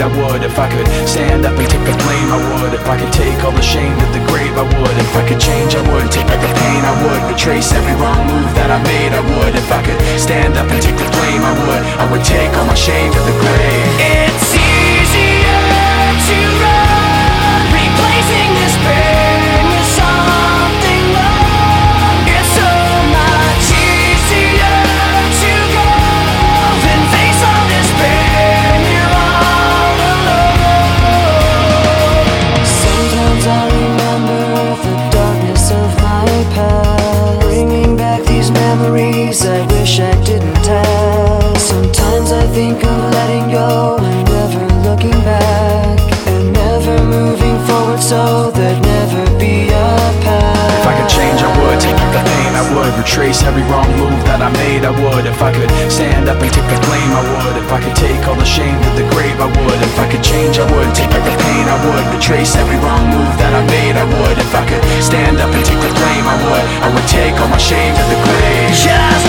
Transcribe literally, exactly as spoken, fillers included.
I would. If I could stand up and take the blame, I would. If I could take all the shame to the grave, I would. If I could change, I would. Take back the pain, I would. Retrace every wrong move that I made, I would. If I could stand up and take the blame, I would. I would take all my shame to the grave. It's easier to run, replacing this pain with something more. It's so much easier to go than face all this pain. You're all alone. Sometimes I remember the darkness of my past, bringing back these memories I wish I didn't have. Sometimes I think of letting go and never looking back, and never moving forward so there'd never be a path. If I could change, I would. Take back the pain, I would. Retrace every wrong move that I made, I would. If I could stand up and take the blame, I would. If I could take all the shame to the grave, I would. If I could change, I would. Take back the pain, I would. Retrace every wrong move that I made, I would. If I could stand up and take the blame, I would. I would take all my shame to the grave. Just